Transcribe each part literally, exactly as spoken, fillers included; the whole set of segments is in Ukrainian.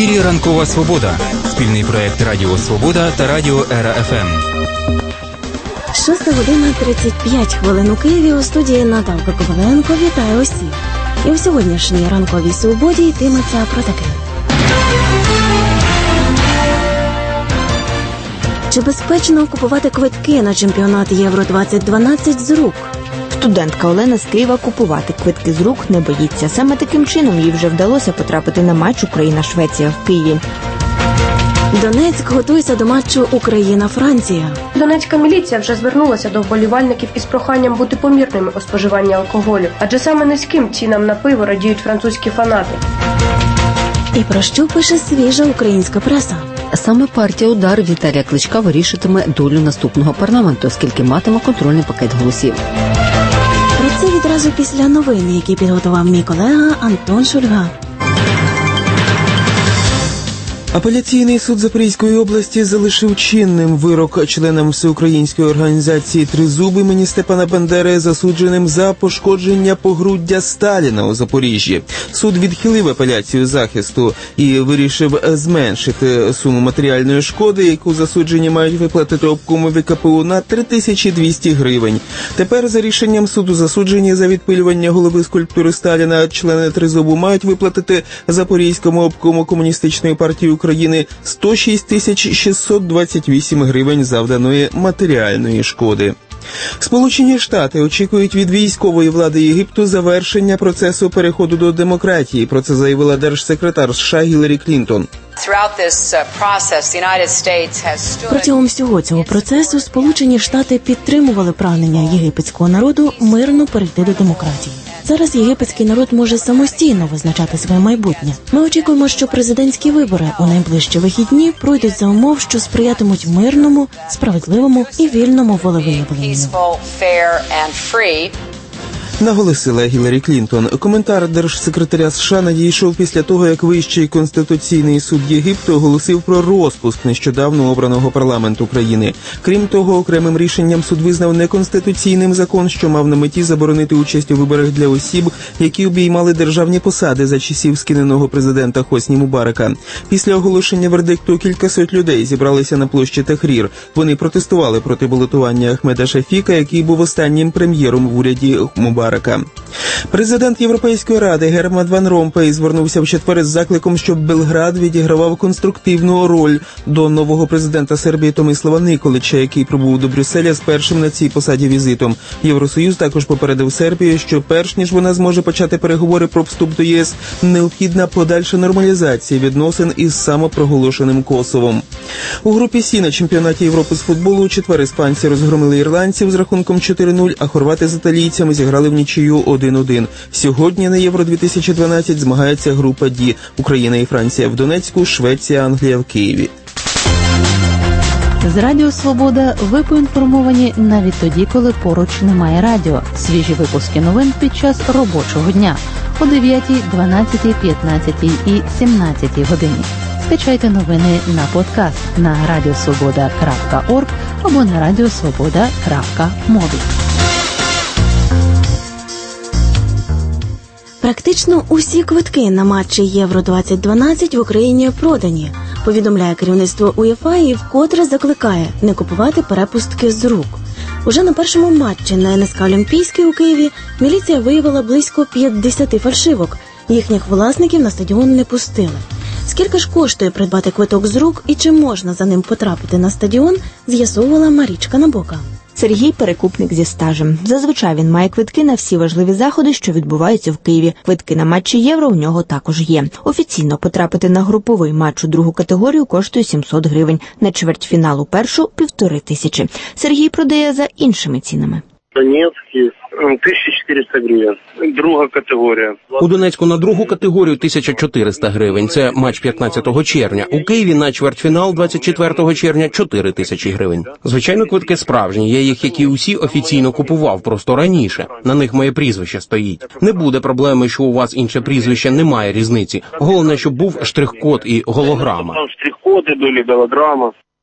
ефірі «Ранкова Свобода» – спільний проєкт Радіо Свобода та Радіо Ера еф ем. шоста година тридцять п'ять хвилин у Києві. У студії Наталка Коваленко вітає усіх. І у сьогоднішній «Ранковій Свободі» йтиметься про таке. Чи безпечно купувати квитки на чемпіонат Євро двадцять дванадцять з рук? Студентка Олена з Києва купувати квитки з рук не боїться. Саме таким чином їй вже вдалося потрапити на матч Україна-Швеція в Києві. Донецьк готується до матчу Україна-Франція. Донецька міліція вже звернулася до вболівальників із проханням бути помірними у споживанні алкоголю, адже саме низьким цінам на пиво радіють французькі фанати. І про що пише свіжа українська преса? Саме партія «Удар» Віталія Кличка вирішитиме долю наступного парламенту, оскільки матиме контрольний пакет голосів. Про це відразу після новин, які підготував мій колега Антон Шульга. Апеляційний суд Запорізької області залишив чинним вирок членам всеукраїнської організації «Тризуб» імені Степана Бандери, засудженим за пошкодження погруддя Сталіна у Запоріжжі. Суд відхилив апеляцію захисту і вирішив зменшити суму матеріальної шкоди, яку засуджені мають виплатити обкому ве ка пе у, на три тисячі двісті гривень. Тепер за рішенням суду засуджені за відпилювання голови скульптури Сталіна члени «Тризубу» мають виплатити Запорізькому обкому Комуністичної партії України України сто шість тисяч шістсот двадцять вісім гривень завданої матеріальної шкоди. Сполучені Штати очікують від військової влади Єгипту завершення процесу переходу до демократії. Про це заявила держсекретар США Гіларі Клінтон. Протягом всього цього процесу Сполучені Штати підтримували прагнення єгипетського народу мирно перейти до демократії. Зараз єгипетський народ може самостійно визначати своє майбутнє. Ми очікуємо, що президентські вибори у найближчі вихідні пройдуть за умов, що сприятимуть мирному, справедливому і вільному волевиявленню. Наголосила Гіларі Клінтон. Коментар держсекретаря США надійшов після того, як Вищий Конституційний суд Єгипту оголосив про розпуск нещодавно обраного парламенту країни. Крім того, окремим рішенням суд визнав неконституційним закон, що мав на меті заборонити участь у виборах для осіб, які обіймали державні посади за часів скиненого президента Хосні Мубарака. Після оголошення вердикту кількасот людей зібралися на площі Тахрір. Вони протестували проти балотування Ахмеда Шафіка, який був останнім прем'єром в уряді Мубарака. Президент Європейської ради Герман Ван Ромпей звернувся в четвер із закликом, щоб Белград відігравав конструктивну роль до нового президента Сербії Томислава Николича, який прибув до Брюсселя з першим на цій посаді візитом. Євросоюз також попередив Сербію, що перш ніж вона зможе почати переговори про вступ до ЄС, необхідна подальша нормалізація відносин із самопроголошеним Косовом. У групі Сі на чемпіонаті Європи з футболу у четвер іспанці розгромили ірландців з рахунком чотири нуль, а хорвати з італійцями зіграли в нічию один один. Сьогодні на Євро дві тисячі дванадцять змагається група Ді. Україна і Франція в Донецьку, Швеція, Англія в Києві. З Радіо Свобода ви поінформовані навіть тоді, коли поруч немає радіо. Свіжі випуски новин під час робочого дня о дев'ятій, дванадцятій, п'ятнадцятій і сімнадцятій годині. Скачайте новини на подкаст на радіосвобода крапка орг або на радіосвобода крапка мобі. Практично усі квитки на матчі Євро двадцять дванадцять в Україні продані, повідомляє керівництво УЄФА і вкотре закликає не купувати перепустки з рук. Уже на першому матчі на ен ес ка Олімпійський у Києві міліція виявила близько п'ятдесят фальшивок. Їхніх власників на стадіон не пустили. Скільки ж коштує придбати квиток з рук і чи можна за ним потрапити на стадіон, з'ясовувала Марічка Набока. Сергій – перекупник зі стажем. Зазвичай він має квитки на всі важливі заходи, що відбуваються в Києві. Квитки на матчі Євро у нього також є. Офіційно потрапити на груповий матч у другу категорію коштує сімсот гривень. На чвертьфінал у першу – півтори тисячі. Сергій продає за іншими цінами. Донецький тисяча чотириста гривень. Друга категорія. У Донецьку на другу категорію тисяча чотириста гривень. Це матч п'ятнадцятого червня. У Києві на чвертьфінал двадцять четвертого червня чотири тисячі гривень. Звичайно, квитки справжні. Я їх, як і усі, офіційно купував, просто раніше. На них моє прізвище стоїть. Не буде проблеми, що у вас інше прізвище, немає різниці. Головне, щоб був штрих-код і голограма. Там штрих-коди були, голограма.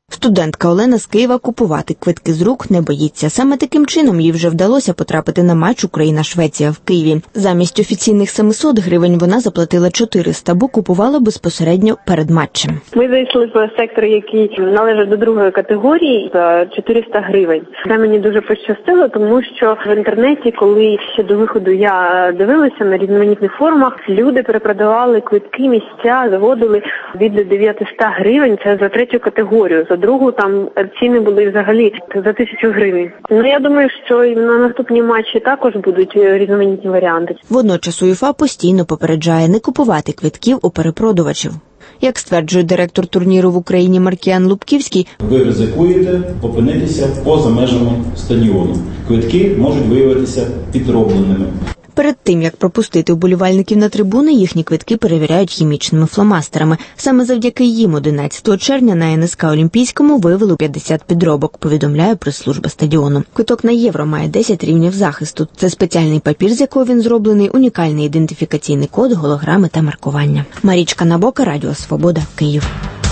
Студентка Олена з Києва купувати квитки з рук не боїться. Саме таким чином їй вже вдалося потрапити на матч Україна-Швеція в Києві. Замість офіційних семисот гривень вона заплатила чотириста, бо купувала безпосередньо перед матчем. Ми зайшли в сектор, який належить до другої категорії, за чотириста гривень. Це мені дуже пощастило, тому що в інтернеті, коли ще до виходу я дивилася на різноманітних форумах, люди перепродавали квитки, місця, заводили від дев'ятсот гривень, це за третю категорію. За другу там ціни були взагалі за тисячу гривень. Ну, я думаю, що і на наступні матчі також будуть різноманітні варіанти. Водночас УЄФА постійно попереджає не купувати квитків у перепродувачів. Як стверджує директор турніру в Україні Маркіян Лубківський, ви ризикуєте опинитися поза межами стадіону. Квитки можуть виявитися підробленими. Перед тим, як пропустити вболівальників на трибуни, їхні квитки перевіряють хімічними фломастерами. Саме завдяки їм одинадцятого червня на ен ес ка Олімпійському виявили п'ятдесят підробок, повідомляє прес-служба стадіону. Квиток на євро має десять рівнів захисту. Це спеціальний папір, з якого він зроблений, унікальний ідентифікаційний код, голограми та маркування. Марічка Набока, Радіо Свобода, Київ.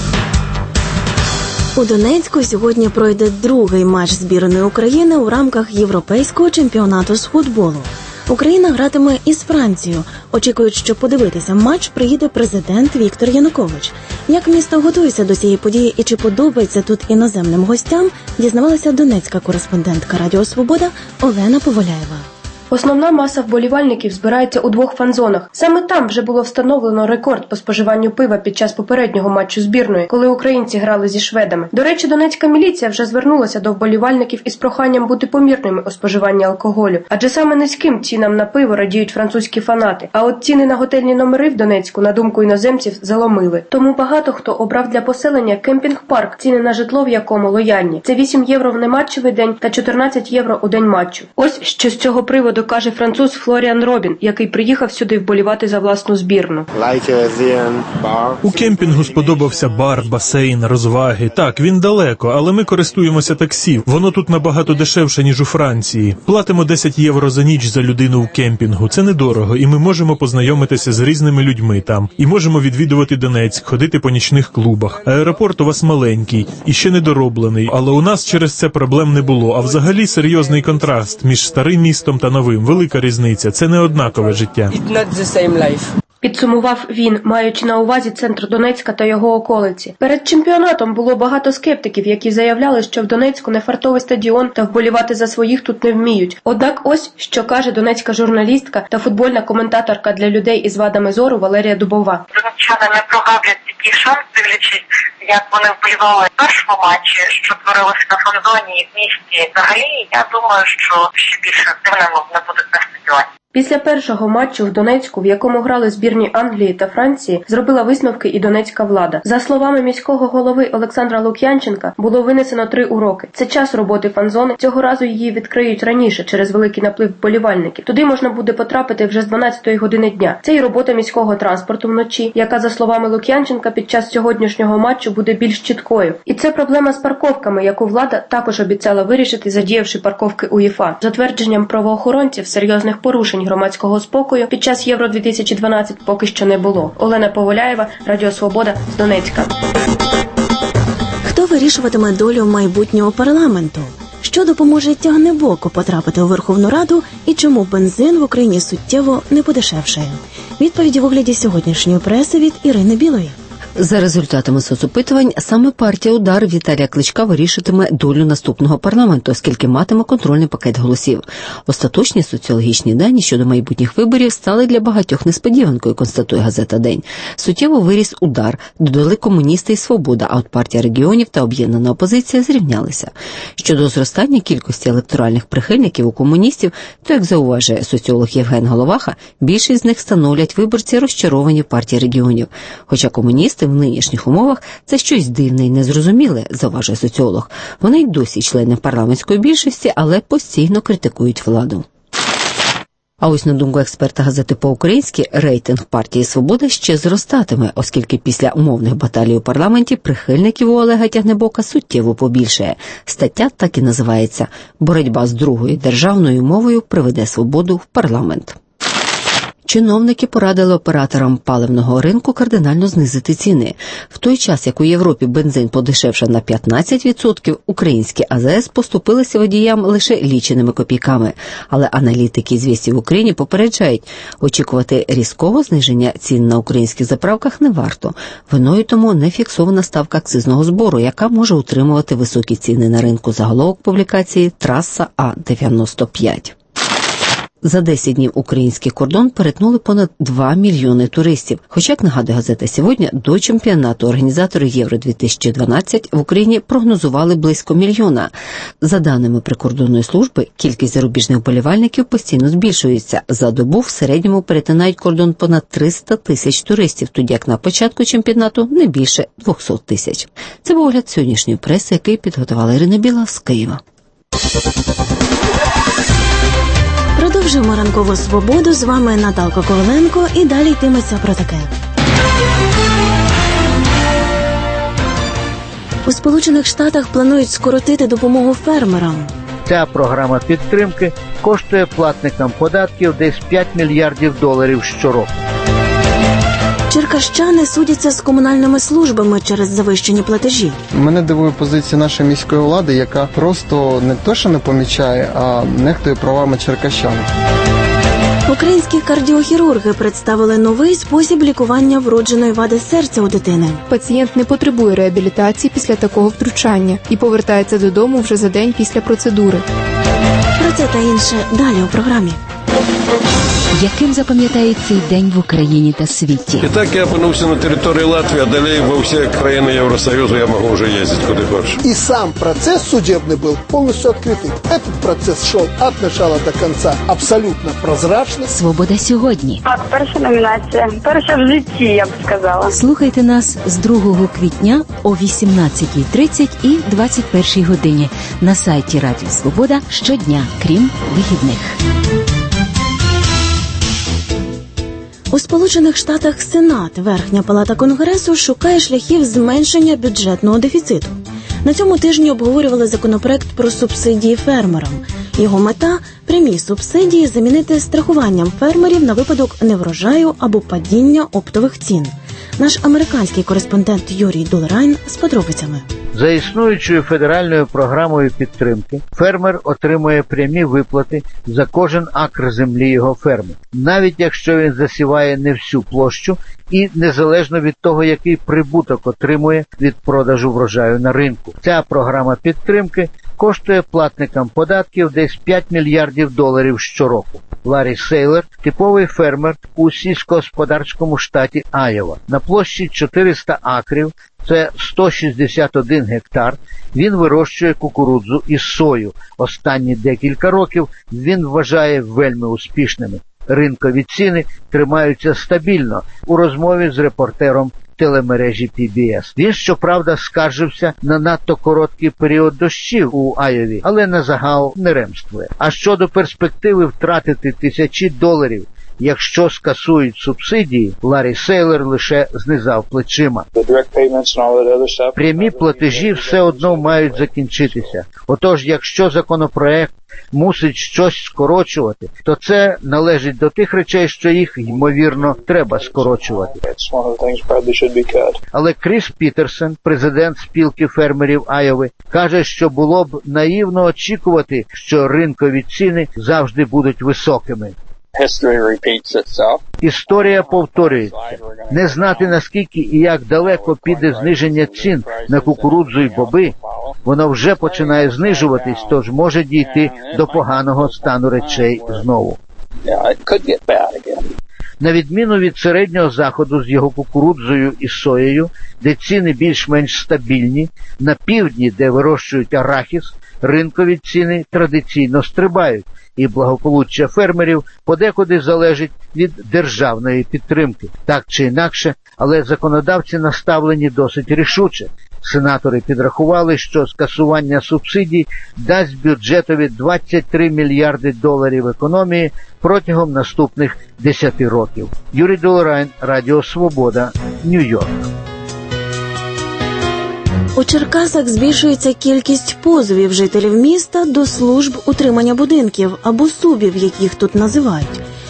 У Донецьку сьогодні пройде другий матч збірної України у рамках Європейського чемпіонату з футболу. Україна гратиме із Францією. Очікують, що подивитися матч приїде президент Віктор Янукович. Як місто готується до цієї події і чи подобається тут іноземним гостям, дізнавалася донецька кореспондентка Радіо Свобода Олена Поволяєва. Основна маса вболівальників збирається у двох фан-зонах. Саме там вже було встановлено рекорд по споживанню пива під час попереднього матчу збірної, коли українці грали зі шведами. До речі, донецька міліція вже звернулася до вболівальників із проханням бути помірними у споживанні алкоголю. Адже саме низьким цінам на пиво радіють французькі фанати. А от ціни на готельні номери в Донецьку, на думку іноземців, заломили. Тому багато хто обрав для поселення кемпінг-парк, ціни на житло в якому лояльні. Це вісім євро в нематчевий день та чотирнадцять євро у день матчу. Ось що з цього приводу каже француз Флоріан Робін, який приїхав сюди вболівати за власну збірну. У кемпінгу сподобався бар, басейн, розваги. Так, він далеко, але ми користуємося таксі. Воно тут набагато дешевше, ніж у Франції. Платимо десять євро за ніч за людину у кемпінгу. Це недорого, і ми можемо познайомитися з різними людьми там. І можемо відвідувати Донецьк, ходити по нічних клубах. Аеропорт у вас маленький і ще недороблений, але у нас через це проблем не було. А взагалі серйозний контраст між старим містом та новим. Велика різниця. Це не однакове життя. Підсумував він, маючи на увазі центр Донецька та його околиці. Перед чемпіонатом було багато скептиків, які заявляли, що в Донецьку не фартовий стадіон та вболівати за своїх тут не вміють. Однак ось, що каже донецька журналістка та футбольна коментаторка для людей із вадами зору Валерія Дубова. Донеччани не прогавлять такий шанс, дивлячись, як вони вболівали в першому матчі, що творилося на фан-зоні і в місті. Взагалі, я думаю, що ще більше активними не будуть на стадіоні. Після першого матчу в Донецьку, в якому грали збірні Англії та Франції, зробила висновки і донецька влада. За словами міського голови Олександра Лук'янченка, було винесено три уроки. Це час роботи фан-зони. Цього разу її відкриють раніше, через великий наплив вболівальників. Туди можна буде потрапити вже з дванадцятої години дня. Це і робота міського транспорту вночі, яка, за словами Лук'янченка, під час сьогоднішнього матчу буде більш чіткою. І це проблема з парковками, яку влада також обіцяла вирішити, задіявши парковки УЄФА. За твердженням правоохоронців, серйозних порушень громадського спокою під час Євро дві тисячі дванадцять поки що не було. Олена Поволяєва, Радіо Свобода, з Донецька. Хто вирішуватиме долю майбутнього парламенту? Що допоможе тягнебоку потрапити у Верховну Раду і чому бензин в Україні суттєво не подешевшає? Відповіді в огляді сьогоднішньої преси від Ірини Білої. За результатами соцопитувань, саме партія «Удар» Віталія Кличка вирішитиме долю наступного парламенту, оскільки матиме контрольний пакет голосів. Остаточні соціологічні дані щодо майбутніх виборів стали для багатьох несподіванкою, констатує газета «День». Суттєво виріс «Удар», додали комуністи і «Свобода», а от партія регіонів та об'єднана опозиція зрівнялися. Щодо зростання кількості електоральних прихильників у комуністів, то, як зауважує соціолог Євген Головаха, більшість з них становлять виборці, розчаровані в партії регіонів. Хоча комуністи в нинішніх умовах – це щось дивне і незрозуміле, зауважує соціолог. Вони й досі члени парламентської більшості, але постійно критикують владу. А ось, на думку експерта газети «По-українськи», рейтинг партії «Свобода» ще зростатиме, оскільки після умовних баталій у парламенті прихильників у Олега Тягнебока суттєво побільшає. Стаття так і називається «Боротьба з другою державною мовою приведе свободу в парламент». Чиновники порадили операторам паливного ринку кардинально знизити ціни. В той час, як у Європі бензин подешевшав на п'ятнадцять відсотків, українські А З С поступилися водіям лише ліченими копійками. Але аналітики «Звісті» в Україні попереджають, очікувати різкого зниження цін на українських заправках не варто. Виною тому не фіксована ставка акцизного збору, яка може утримувати високі ціни на ринку. Заголовок публікації «Траса А дев'яносто п'ять». За десять днів український кордон перетнули понад два мільйони туристів. Хоча, як нагадує газета «Сьогодні», до чемпіонату організатори Євро дві тисячі дванадцять в Україні прогнозували близько мільйона. За даними прикордонної служби, кількість зарубіжних вболівальників постійно збільшується. За добу в середньому перетинають кордон понад триста тисяч туристів, тоді як на початку чемпіонату не більше двісті тисяч. Це був огляд сьогоднішньої преси, який підготувала Ірина Біла з Києва. Продовжуємо ранкову свободу. З вами Наталка Коваленко і далі йтиметься про таке. У Сполучених Штатах планують скоротити допомогу фермерам. Ця програма підтримки коштує платникам податків десь п'ять мільярдів доларів щороку. Черкащани судяться з комунальними службами через завищені платежі. Мене дивує позиція нашої міської влади, яка просто не то, що не помічає, а нехтує правами черкащан. Українські кардіохірурги представили новий спосіб лікування вродженої вади серця у дитини. Пацієнт не потребує реабілітації після такого втручання і повертається додому вже за день після процедури. Про це та інше далі у програмі. Яким запам'ятає цей день в Україні та світі? І так я опинився на території Латвії, а далі во всі країни Євросоюзу я можу вже їздити куди хочу. И сам процесс судебный был полностью открытый. Этот процесс шел от начала до конца абсолютно прозрачно. Свобода сьогодні. Так, перша номінація. Перша в житті, я б сказала. Слухайте нас з другого квітня о вісімнадцятій тридцять і двадцять першій годині на сайті Радіо Свобода щодня, крім вихідних. У Сполучених Штатах Сенат, Верхня палата Конгресу, шукає шляхів зменшення бюджетного дефіциту. На цьому тижні обговорювали законопроект про субсидії фермерам. Його мета – прямі субсидії замінити страхуванням фермерів на випадок неврожаю або падіння оптових цін. Наш американський кореспондент Юрій Долерайн з подробицями. За існуючою федеральною програмою підтримки, фермер отримує прямі виплати за кожен акр землі його ферми, навіть якщо він засіває не всю площу і незалежно від того, який прибуток отримує від продажу врожаю на ринку. Ця програма підтримки коштує платникам податків десь п'ять мільярдів доларів щороку. Ларі Сейлер – типовий фермер у сільськогосподарському штаті Айова. На площі чотириста акрів, це сто шістдесят один гектар, він вирощує кукурудзу і сою. Останні декілька років він вважає вельми успішними. Ринкові ціни тримаються стабільно. У розмові з репортером телемережі Пі Бі Ес. Він, щоправда, скаржився на надто короткий період дощів у Айові, але на загал не ремствує. А щодо перспективи втратити тисячі доларів, якщо скасують субсидії, Ларі Сейлер лише знизав плечима. Прямі платежі все одно мають закінчитися. Отож, якщо законопроект мусить щось скорочувати, то це належить до тих речей, що їх, ймовірно, треба скорочувати. Але Кріс Пітерсон, президент спілки фермерів Айови, каже, що було б наївно очікувати, що ринкові ціни завжди будуть високими. Історія повторюється. Не знати, наскільки і як далеко піде зниження цін на кукурудзу і боби, воно вже починає знижуватись, тож може дійти до поганого стану речей знову. На відміну від середнього заходу з його кукурудзою і соєю, де ціни більш-менш стабільні, на півдні, де вирощують арахіс, ринкові ціни традиційно стрибають, і благополуччя фермерів подекуди залежить від державної підтримки. Так чи інакше, але законодавці наставлені досить рішуче. Сенатори підрахували, що скасування субсидій дасть бюджетові двадцять три мільярди доларів економії протягом наступних десяти років. Юрій Долерайн, Радіо Свобода, Нью-Йорк. У Черкасах збільшується кількість позовів жителів міста до служб утримання будинків або субів, як їх тут називають.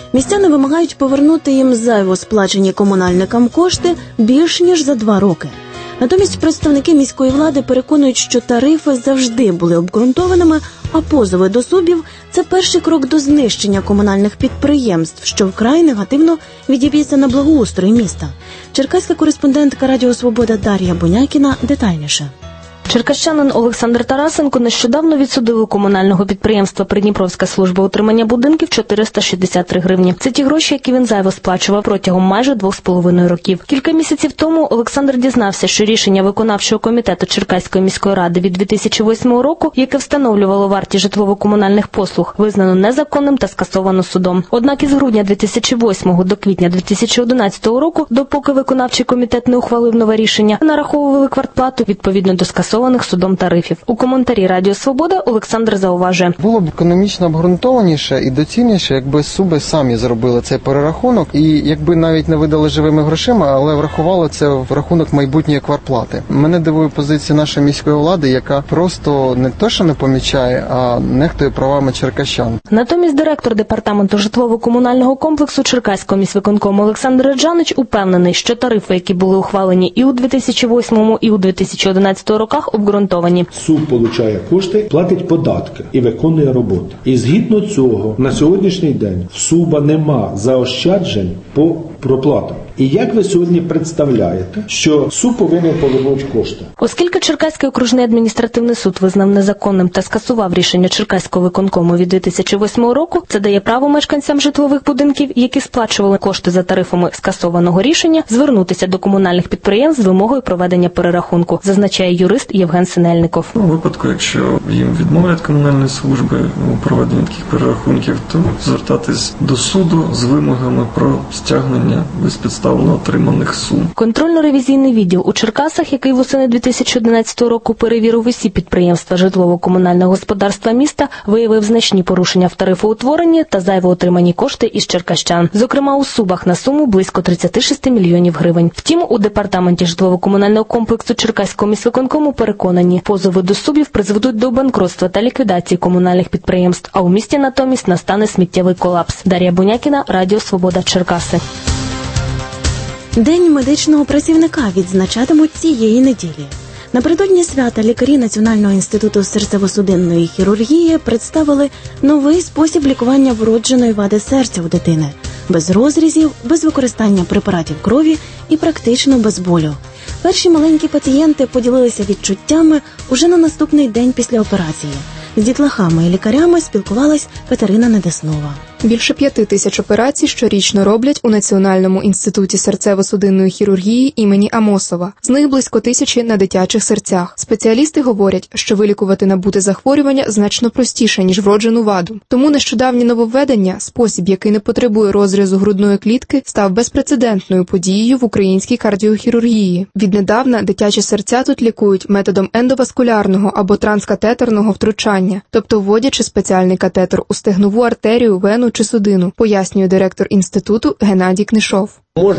Містяни вимагають повернути їм зайво сплачені комунальникам кошти більш ніж за два роки. Натомість представники міської влади переконують, що тарифи завжди були обґрунтованими, а позови до судів – це перший крок до знищення комунальних підприємств, що вкрай негативно відіб'ється на благоустрої міста. Черкаська кореспондентка Радіо Свобода Дар'я Бунякіна детальніше. Черкащанин Олександр Тарасенко нещодавно відсудив у комунального підприємства «Придніпровська служба утримання будинків» чотириста шістдесят три гривні. Це ті гроші, які він зайво сплачував протягом майже двох з половиною років. Кілька місяців тому Олександр дізнався, що рішення виконавчого комітету Черкаської міської ради від дві тисячі восьмого року, яке встановлювало вартість житлово-комунальних послуг, визнано незаконним та скасовано судом. Однак із грудня дві тисячі восьмого до квітня дві тисячі одинадцятого року, допоки виконавчий комітет не ухвалив нове рішення, нараховували квартплату відповідно до скасованих судом тарифів. У коментарі Радіо Свобода Олександр зауважує. Було б економічно обґрунтованіше і доцільніше, якби суби самі зробили цей перерахунок і якби навіть не видали живими грошима, але врахували це в рахунок майбутньої квартплати. Мене дивує позиція нашої міської влади, яка просто не то, що не помічає, а нехтує правами черкащан. Натомість директор департаменту житлово-комунального комплексу Черкаського міськвиконкому Олександр Реджанич упевнений, що тарифи, які були ухвалені і у дві тисячі восьмому, і у дві тисячі одинадцятому роках, обґрунтовані. Суд получає кошти, платить податки і виконує роботу. І згідно цього, на сьогоднішній день в СУБа нема заощаджень по проплатам. І як ви сьогодні представляєте, що суд повинен повернути кошти? Оскільки Черкаський окружний адміністративний суд визнав незаконним та скасував рішення Черкаського виконкому від дві тисячі восьмого року, це дає право мешканцям житлових будинків, які сплачували кошти за тарифами скасованого рішення, звернутися до комунальних підприємств з вимогою проведення перерахунку, зазначає юрист Євген Синельников. У випадку, якщо їм відмовлять комунальні служби у проведенні таких перерахунків, то звертатись до суду з вимогами про стягнення безпідставно отриманих сум. Контрольно-ревізійний відділ у Черкасах, який восени дві тисячі одинадцятого року перевірив усі підприємства житлово-комунального господарства міста, виявив значні порушення в тарифоутворенні та зайво отримані кошти із черкащан. Зокрема, у субах на суму близько тридцять шість мільйонів гривень. Втім, у департаменті житлово-комунального комплексу Черкаського міськвиконкому переконані, позови до субів призведуть до банкротства та ліквідації комунальних підприємств, а у місті натомість настане сміттєвий колапс. Дар'я Бунякіна, Радіо Свобода, Черкаси. День медичного працівника відзначатимуть цієї неділі. Напередодні свята лікарі Національного інституту серцево-судинної хірургії представили новий спосіб лікування вродженої вади серця у дитини. Без розрізів, без використання препаратів крові і практично без болю. Перші маленькі пацієнти поділилися відчуттями уже на наступний день після операції. З дітлахами і лікарями спілкувалась Катерина Недеснова. Більше п'яти тисяч операцій щорічно роблять у Національному інституті серцево-судинної хірургії імені Амосова. З них близько тисячі на дитячих серцях. Спеціалісти говорять, що вилікувати набуте захворювання значно простіше, ніж вроджену ваду. Тому нещодавні нововведення, спосіб, який не потребує розрізу грудної клітки, став безпрецедентною подією в українській кардіохірургії. Віднедавна дитячі серця тут лікують методом ендоваскулярного або транскатетерного втручання, тобто вводячи спеціальний катетер у стегнову артерію, вену чи судину, пояснює директор інституту Геннадій Книшов.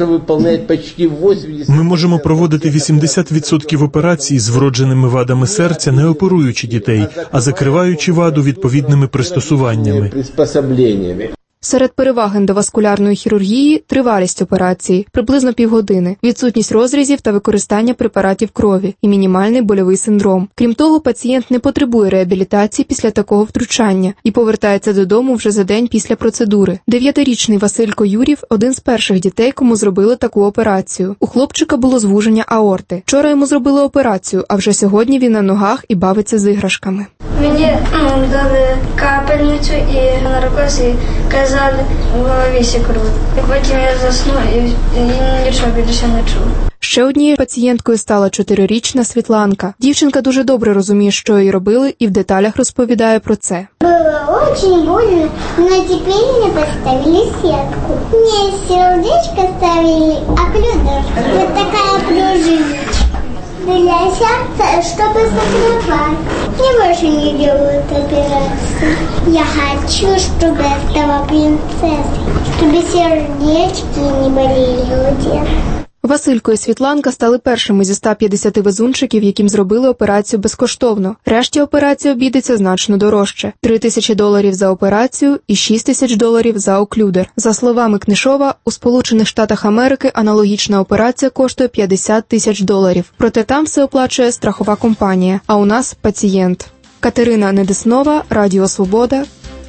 Ми можемо проводити вісімдесят відсотків операцій з вродженими вадами серця, не оперуючи дітей, а закриваючи ваду відповідними пристосуваннями. Серед переваг ендоваскулярної хірургії – тривалість операції – приблизно півгодини, відсутність розрізів та використання препаратів крові і мінімальний больовий синдром. Крім того, пацієнт не потребує реабілітації після такого втручання і повертається додому вже за день після процедури. Дев'ятирічний Василько Юрів – один з перших дітей, кому зробили таку операцію. У хлопчика було звуження аорти. Вчора йому зробили операцію, а вже сьогодні він на ногах і бавиться з іграшками. Мені ну, дали капельницю і наркоз, і казали в голові крут. І потім я заснув і, і нічого більше не чув. Ще однією пацієнткою стала чотирирічна Світланка. Дівчинка дуже добре розуміє, що їй робили, і в деталях розповідає про це. Було дуже больно, але тепер мені поставили сітку. Мені сердечко ставили, а клюдочку. Ось така пружиночка. Для сердца, чтобы закрывать. Мне больше не делают операции. Я хочу, чтобы я стала принцессой, чтобы сердечки не болели у детей. Василько і Світланка стали першими зі ста п'ятдесяти везунчиків, яким зробили операцію безкоштовно. Решті операція обійдеться значно дорожче – три тисячі доларів за операцію і шість тисяч доларів за оклюдер. За словами Книшова, у Сполучених Штатах Америки аналогічна операція коштує п'ятдесят тисяч доларів. Проте там все оплачує страхова компанія, а у нас – пацієнт. Катерина Недеснова, Радіо Свобода.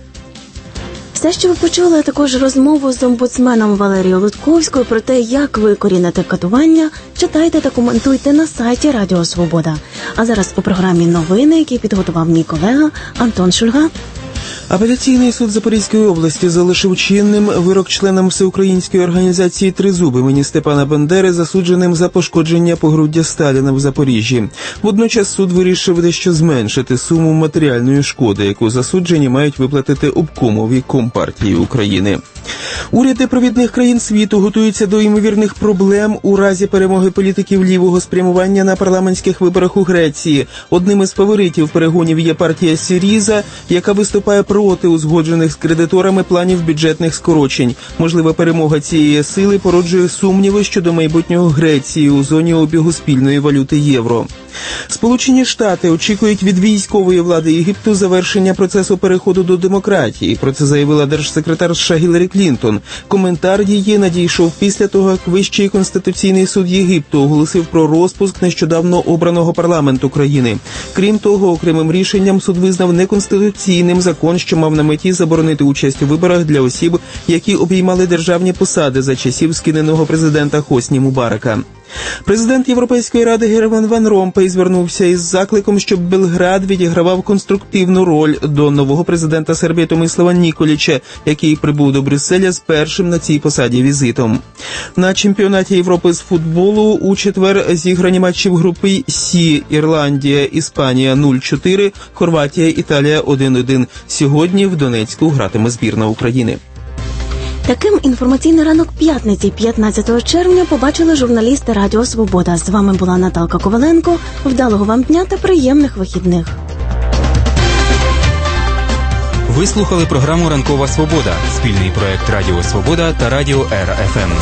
Все, що ви почули, а також розмову з омбудсменом Валерією Лутковською про те, як викорінити катування, читайте та коментуйте на сайті Радіо Свобода. А зараз у програмі новини, які підготував мій колега Антон Шульга. Апеляційний суд Запорізької області залишив чинним вирок членам всеукраїнської організації «Тризуб» імені Степана Бандери, засудженим за пошкодження погруддя Сталіна в Запоріжжі. Водночас суд вирішив дещо зменшити суму матеріальної шкоди, яку засуджені мають виплатити обкомові Компартії України. Уряди провідних країн світу готуються до ймовірних проблем у разі перемоги політиків лівого спрямування на парламентських виборах у Греції. Одним із фаворитів перегонів є партія Сіріза, яка виступає проти узгоджених з кредиторами планів бюджетних скорочень. Можлива перемога цієї сили породжує сумніви щодо майбутнього Греції у зоні обігу спільної валюти євро. Сполучені Штати очікують від військової влади Єгипту завершення процесу переходу до демократії. Про це заявила держсекретар США Гіларі Клінтон. Коментар її надійшов після того, як Вищий конституційний суд Єгипту оголосив про розпуск нещодавно обраного парламенту країни. Крім того, окремим рішенням суд визнав неконституційним закон, що мав на меті заборонити участь у виборах для осіб, які обіймали державні посади за часів скиненого президента Хосні Мубарака. Президент Європейської ради Герман Ван Ромпей звернувся із закликом, щоб Белград відігравав конструктивну роль до нового президента Сербії Томислава Ніколіча, який прибув до Брюсселя з першим на цій посаді візитом. На чемпіонаті Європи з футболу у четвер зіграні матчі в групі Сі: Ірландія, Іспанія нуль чотири, Хорватія, Італія один один. Сьогодні в Донецьку гратиме збірна України. Таким інформаційний ранок п'ятниці, п'ятнадцятого червня, побачили журналісти Радіо Свобода. З вами була Наталка Коваленко. Вдалого вам дня та приємних вихідних. Ви слухали програму «Ранкова Свобода» – спільний проект Радіо Свобода та Радіо Р Ф М.